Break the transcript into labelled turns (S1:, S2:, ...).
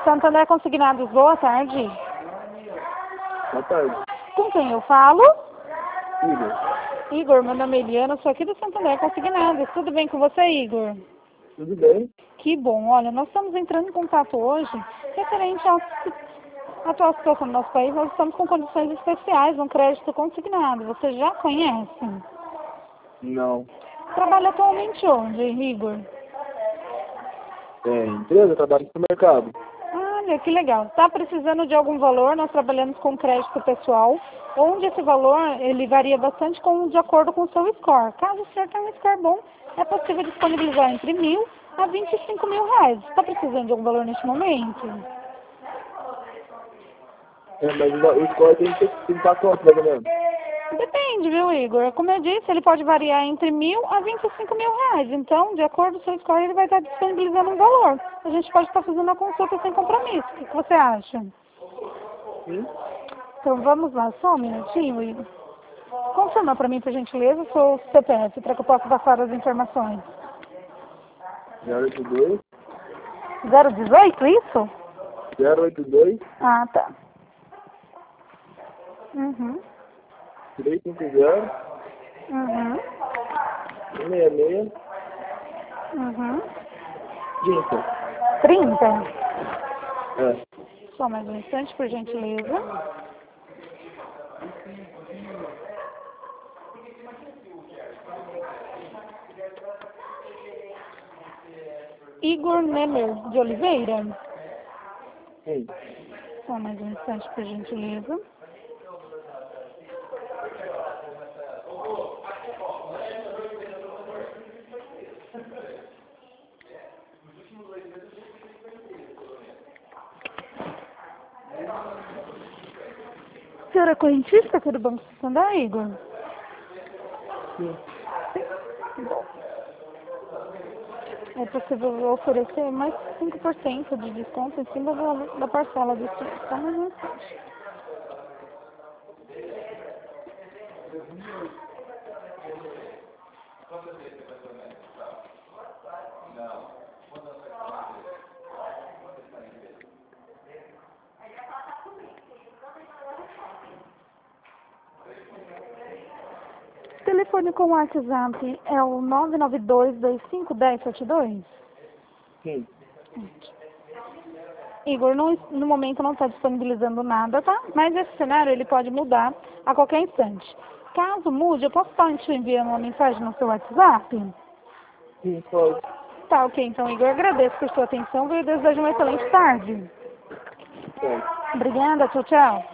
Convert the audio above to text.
S1: Santander Consignados, boa tarde.
S2: Boa tarde.
S1: Com quem eu falo?
S2: Igor.
S1: Igor, meu nome é Eliana, sou aqui do Santander Consignados. Tudo bem com você, Igor?
S2: Tudo bem?
S1: Que bom. Olha, nós estamos entrando em contato hoje referente à atual situação do nosso país. Nós estamos com condições especiais, um crédito consignado. Você já conhece?
S2: Não.
S1: Trabalha atualmente onde, Igor?
S2: Empresa, trabalho no mercado.
S1: Olha, que legal. Está precisando de algum valor? Nós trabalhamos com crédito pessoal, onde esse valor ele varia bastante de acordo com o seu score. Caso o senhor tenha um score bom, é possível disponibilizar entre R$ 1.000 a R$ 25.000. Está precisando de algum valor neste momento?
S2: Mas o score tem que estar quanto, mais ou menos?
S1: Depende, viu, Igor? Como eu disse, ele pode variar entre R$ 1.000 a R$ 25.000. Então, de acordo com o seu score, ele vai estar disponibilizando um valor. A gente pode estar fazendo a consulta sem compromisso. O que você acha?
S2: Sim.
S1: Então, vamos lá. Só um minutinho, Igor. Confirma para mim, por gentileza, o seu CPF, para que eu possa passar as informações.
S2: 082.
S1: 018, isso?
S2: 082.
S1: Ah, tá. Uhum.
S2: 350.
S1: Uhum.
S2: 166.
S1: Uhum.
S2: 30.
S1: 30.
S2: É.
S1: Só mais um instante, por gentileza. Igor Nemer de Oliveira.
S2: Sim.
S1: Só mais um instante, por gentileza. Senhora é correntista aqui do Banco Santander, Igor?
S2: Sim.
S1: Bom. É possível oferecer mais 5% de desconto em cima da parcela do senhor. Só mais um instante. Telefone com WhatsApp é o 992251072?
S2: Sim.
S1: Igor, no momento não está disponibilizando nada, tá? Mas esse cenário ele pode mudar a qualquer instante. Caso mude, eu posso estar te enviando uma mensagem no seu WhatsApp?
S2: Sim, pode.
S1: Tá, ok. Então, Igor, agradeço por sua atenção e desejo uma excelente tarde.
S2: Certo.
S1: Obrigada. Tchau, tchau.